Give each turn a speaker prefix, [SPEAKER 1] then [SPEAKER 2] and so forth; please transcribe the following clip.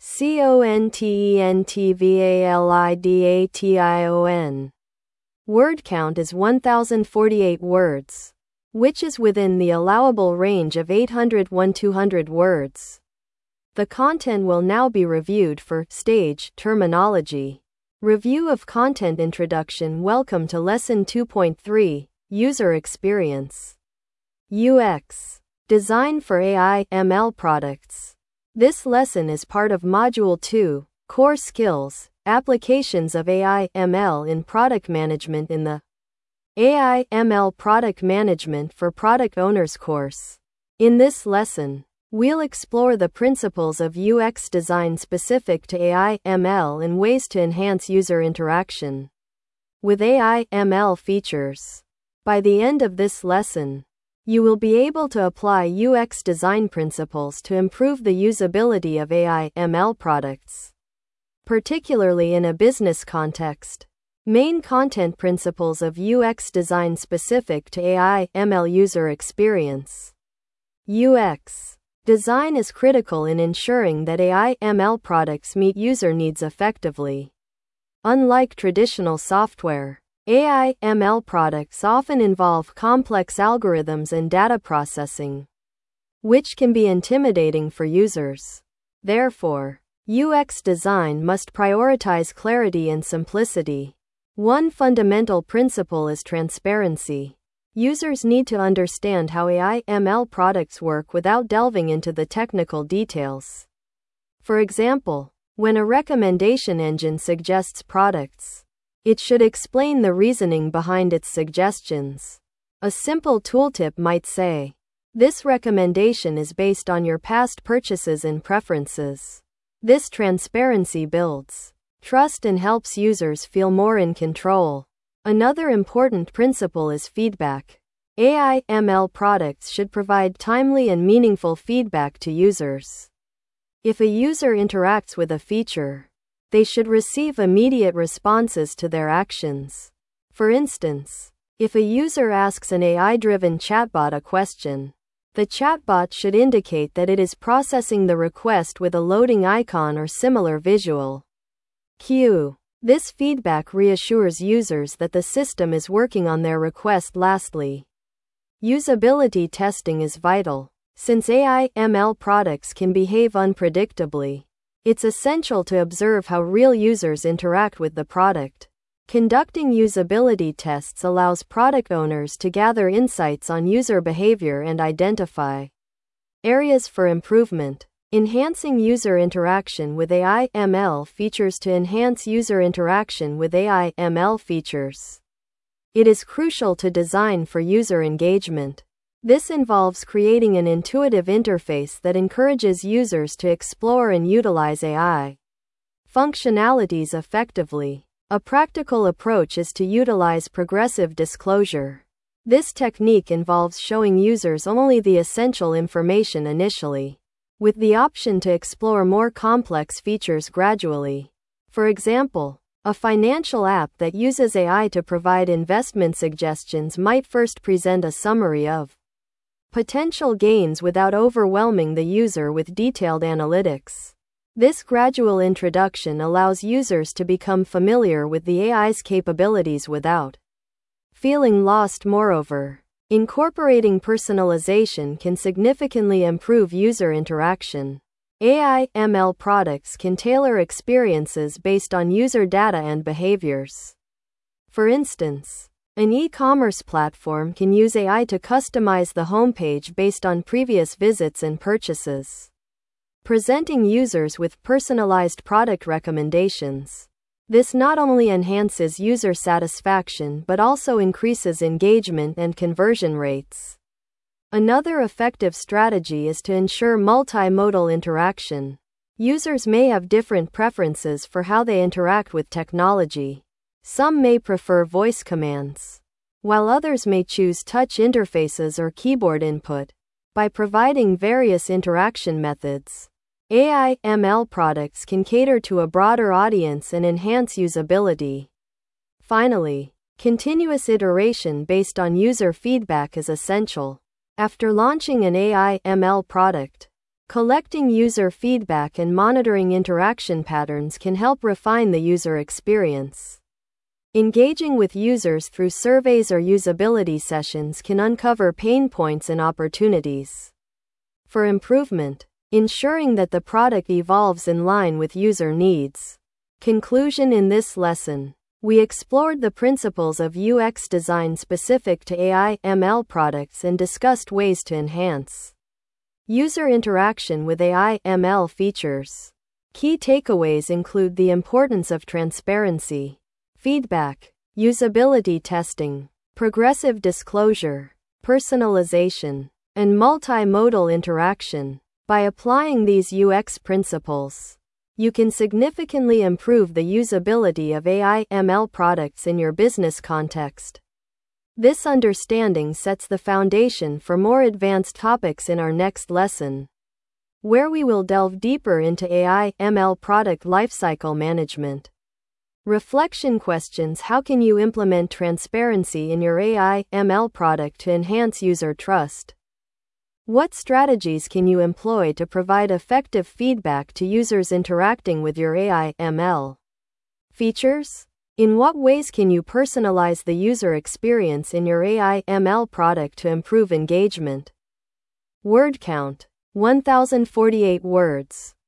[SPEAKER 1] CONTENTVALIDATION. Word count is 1048 words, which is within the allowable range of 801-200 words. The content will now be reviewed for stage terminology. Review of content introduction. Welcome to Lesson 2.3, User Experience. UX. Design for AI ML products. This lesson is part of Module 2, Core Skills, Applications of AI ML in Product Management in the AI ML Product Management for Product Owners course. In this lesson, we'll explore the principles of UX design specific to AI ML and ways to enhance user interaction with AI ML features. By the end of this lesson, you will be able to apply UX design principles to improve the usability of AI ML products, particularly in a business context. Main content principles of UX design specific to AI ML user experience. UX design is critical in ensuring that AI ML products meet user needs effectively. Unlike traditional software, AI ML products often involve complex algorithms and data processing, which can be intimidating for users. Therefore, UX design must prioritize clarity and simplicity. One fundamental principle is transparency. Users need to understand how AI ML products work without delving into the technical details. For example, when a recommendation engine suggests products, it should explain the reasoning behind its suggestions. A simple tooltip might say, "This recommendation is based on your past purchases and preferences." This transparency builds trust and helps users feel more in control. Another important principle is feedback. AI ML products should provide timely and meaningful feedback to users. If a user interacts with a feature, they should receive immediate responses to their actions. For instance, if a user asks an AI-driven chatbot a question, the chatbot should indicate that it is processing the request with a loading icon or similar visual cue. This feedback reassures users that the system is working on their request. Lastly, usability testing is vital. Since AI ML products can behave unpredictably, it's essential to observe how real users interact with the product. Conducting usability tests allows product owners to gather insights on user behavior and identify areas for improvement. Enhancing user interaction with AI ML features. To enhance user interaction with AI ML features, it is crucial to design for user engagement. This involves creating an intuitive interface that encourages users to explore and utilize AI functionalities effectively. A practical approach is to utilize progressive disclosure. This technique involves showing users only the essential information initially, with the option to explore more complex features gradually. For example, a financial app that uses AI to provide investment suggestions might first present a summary of potential gains without overwhelming the user with detailed analytics. This gradual introduction allows users to become familiar with the AI's capabilities without feeling lost. Moreover, incorporating personalization can significantly improve user interaction. AI ML products can tailor experiences based on user data and behaviors. For instance, an e-commerce platform can use AI to customize the homepage based on previous visits and purchases, presenting users with personalized product recommendations. This not only enhances user satisfaction but also increases engagement and conversion rates. Another effective strategy is to ensure multimodal interaction. Users may have different preferences for how they interact with technology. Some may prefer voice commands, while others may choose touch interfaces or keyboard input. By providing various interaction methods, AI ML products can cater to a broader audience and enhance usability. Finally, continuous iteration based on user feedback is essential. After launching an AI ML product, Collecting user feedback and monitoring interaction patterns can help refine the user experience. Engaging with users through surveys or usability sessions can uncover pain points and opportunities for improvement, ensuring that the product evolves in line with user needs. Conclusion: in this lesson, we explored the principles of UX design specific to AI/ML products and discussed ways to enhance user interaction with AI/ML features. Key takeaways include the importance of transparency, feedback, usability testing, progressive disclosure, personalization, and multimodal interaction. By applying these UX principles, you can significantly improve the usability of AI/ML products in your business context. This understanding sets the foundation for more advanced topics in our next lesson, where we will delve deeper into AI/ML product lifecycle management. Reflection questions: how can you implement transparency in your AI/ML product to enhance user trust? What strategies can you employ to provide effective feedback to users interacting with your AI/ML features? In what ways can you personalize the user experience in your AI/ML product to improve engagement? Word count: 1048 words.